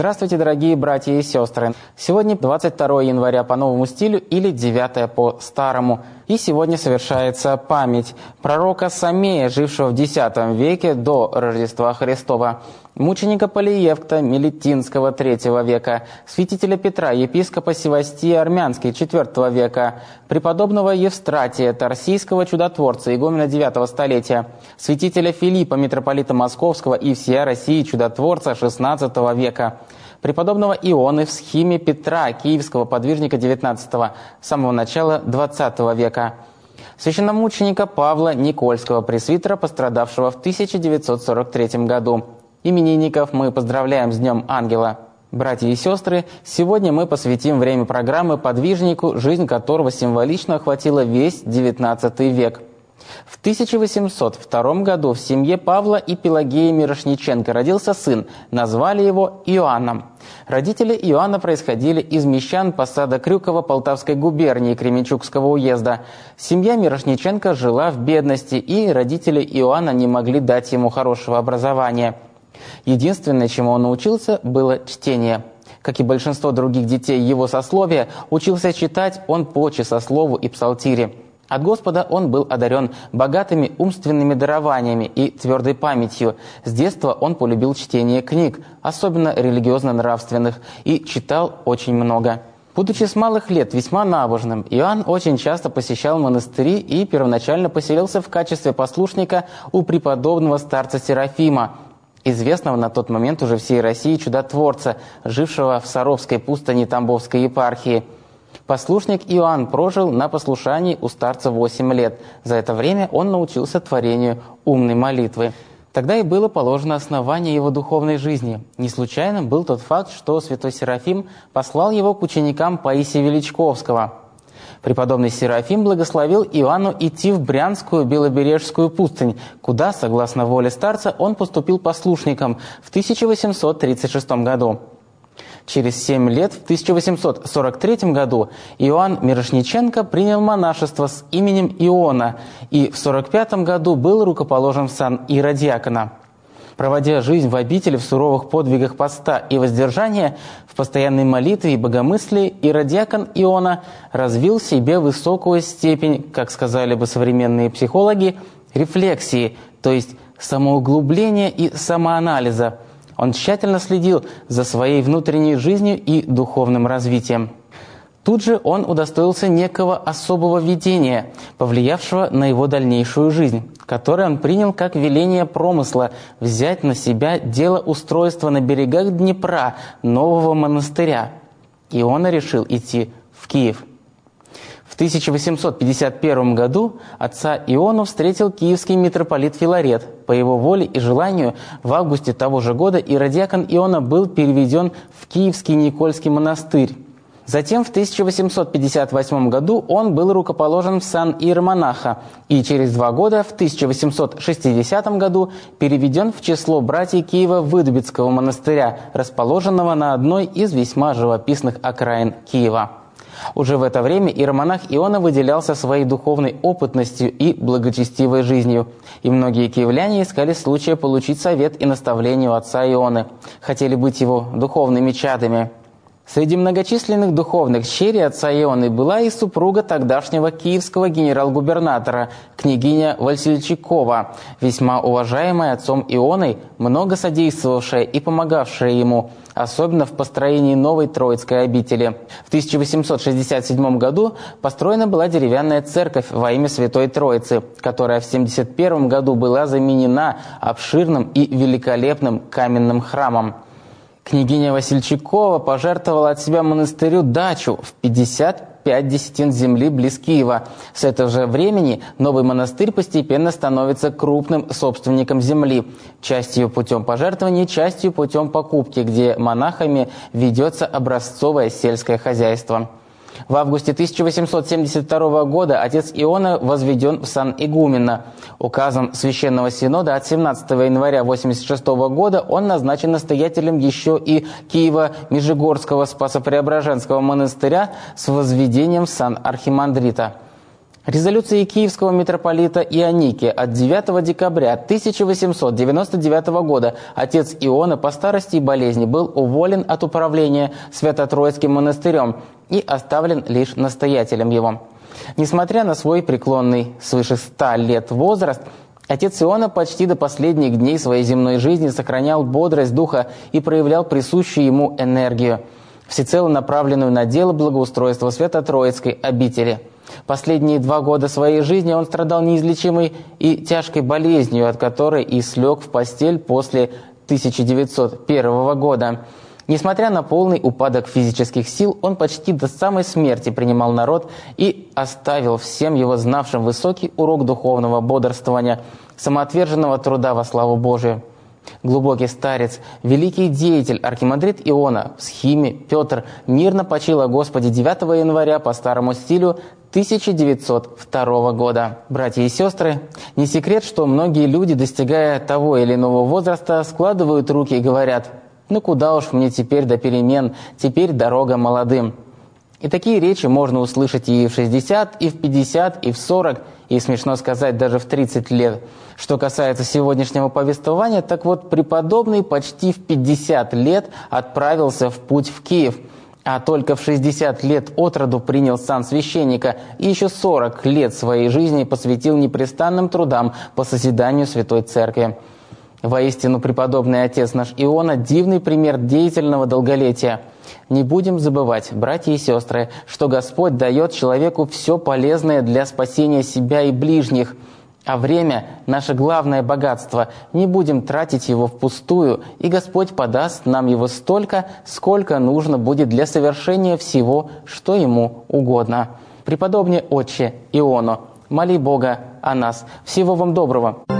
Здравствуйте, дорогие братья и сестры! Сегодня 22 января по новому стилю или 9 по старому. И сегодня совершается память пророка Самея, жившего в X веке до Рождества Христова, мученика Полиевкта Мелитинского III века, святителя Петра, епископа Севастия Армянский IV века, преподобного Евстратия Тарсийского чудотворца, игумена IX столетия, святителя Филиппа, митрополита Московского и всея России чудотворца XVI века, преподобного Ионы в схиме Петра, киевского подвижника XIX, самого начала XX века, священномученика Павла Никольского, пресвитера, пострадавшего в 1943 году. Именинников мы поздравляем с Днем Ангела. Братья и сестры, сегодня мы посвятим время программы подвижнику, жизнь которого символично охватила весь XIX век. В 1802 году в семье Павла и Пелагеи Мирошниченко родился сын, назвали его Иоанном. Родители Иоанна происходили из мещан посада Крюкова Полтавской губернии Кременчугского уезда. Семья Мирошниченко жила в бедности, и родители Иоанна не могли дать ему хорошего образования. Единственное, чему он научился, было чтение. Как и большинство других детей его сословия, учился читать он по часослову и псалтире. От Господа он был одарен богатыми умственными дарованиями и твердой памятью. С детства он полюбил чтение книг, особенно религиозно-нравственных, и читал очень много. Будучи с малых лет весьма набожным, Иоанн очень часто посещал монастыри и первоначально поселился в качестве послушника у преподобного старца Серафима, известного на тот момент уже всей России чудотворца, жившего в Саровской пустыне Тамбовской епархии. Послушник Иоанн прожил на послушании у старца 8 лет. За это время он научился творению умной молитвы. Тогда и было положено основание его духовной жизни. Не случайным был тот факт, что святой Серафим послал его к ученикам Паисия Величковского. Преподобный Серафим благословил Иоанну идти в Брянскую Белобережскую пустынь, куда, согласно воле старца, он поступил послушником в 1836 году. Через 7 лет, в 1843 году, Иоанн Мирошниченко принял монашество с именем Иона и в 1945 году был рукоположен в сан иродиакона. Проводя жизнь в обители в суровых подвигах поста и воздержания, в постоянной молитве и богомыслии, иродиакон Иона развил в себе высокую степень, как сказали бы современные психологи, рефлексии, то есть самоуглубления и самоанализа. Он тщательно следил за своей внутренней жизнью и духовным развитием. Тут же он удостоился некого особого видения, повлиявшего на его дальнейшую жизнь, которое он принял как веление промысла взять на себя дело устройства на берегах Днепра нового монастыря. И он решил идти в Киев. В 1851 году отца Иону встретил киевский митрополит Филарет. По его воле и желанию в августе того же года иродиакон Иона был переведен в Киевский Никольский монастырь. Затем в 1858 году он был рукоположен в сан иеромонаха и через 2 года, в 1860 году, переведен в число братьев Киево-Выдубицкого монастыря, расположенного на одной из весьма живописных окраин Киева. Уже в это время иеромонах Иона выделялся своей духовной опытностью и благочестивой жизнью, и многие киевляне искали случая получить совет и наставление у отца Ионы, хотели быть его духовными чадами. Среди многочисленных духовных черей отца Ионы была и супруга тогдашнего киевского генерал-губернатора, княгиня Васильчикова, весьма уважаемая отцом Ионой, много содействовавшая и помогавшая ему, особенно в построении новой Троицкой обители. В 1867 году построена была деревянная церковь во имя Святой Троицы, которая в 1971 году была заменена обширным и великолепным каменным храмом. Княгиня Васильчикова пожертвовала от себя монастырю дачу в 55 десятин земли близ Киева. С этого же времени новый монастырь постепенно становится крупным собственником земли, частью путем пожертвований, частью путем покупки, где монахами ведется образцовое сельское хозяйство. В августе 1872 года отец Иона возведен в сан игумена. Указом Священного Синода от 17 января 1986 года он назначен настоятелем еще и Киево-Межигорского Спасо-Преображенского монастыря с возведением в сан архимандрита. Резолюцией киевского митрополита Ионики от 9 декабря 1899 года отец Иона по старости и болезни был уволен от управления Свято-Троицким монастырем и оставлен лишь настоятелем его. Несмотря на свой преклонный свыше 100 лет возраст, отец Иона почти до последних дней своей земной жизни сохранял бодрость духа и проявлял присущую ему энергию, всецело направленную на дело благоустройства Свято-Троицкой обители. Последние 2 года своей жизни он страдал неизлечимой и тяжкой болезнью, от которой и слег в постель после 1901 года. Несмотря на полный упадок физических сил, он почти до самой смерти принимал народ и оставил всем его знавшим высокий урок духовного бодрствования, самоотверженного труда во славу Божию. Глубокий старец, великий деятель, архимандрит Иона, в схиме Петр, мирно почил о Господе 9 января по старому стилю 1902 года. Братья и сестры, не секрет, что многие люди, достигая того или иного возраста, складывают руки и говорят: «Ну куда уж мне теперь до перемен, теперь дорога молодым». И такие речи можно услышать и в 60, и в 50, и в 40, и, смешно сказать, даже в 30 лет. Что касается сегодняшнего повествования, так вот, преподобный почти в 50 лет отправился в путь в Киев, а только в 60 лет от роду принял сан священника и еще 40 лет своей жизни посвятил непрестанным трудам по созиданию Святой Церкви. Воистину, преподобный отец наш Иона – дивный пример деятельного долголетия. Не будем забывать, братья и сестры, что Господь дает человеку все полезное для спасения себя и ближних, а время – наше главное богатство. Не будем тратить его впустую, и Господь подаст нам его столько, сколько нужно будет для совершения всего, что Ему угодно. Преподобный отче Ионо, моли Бога о нас. Всего вам доброго!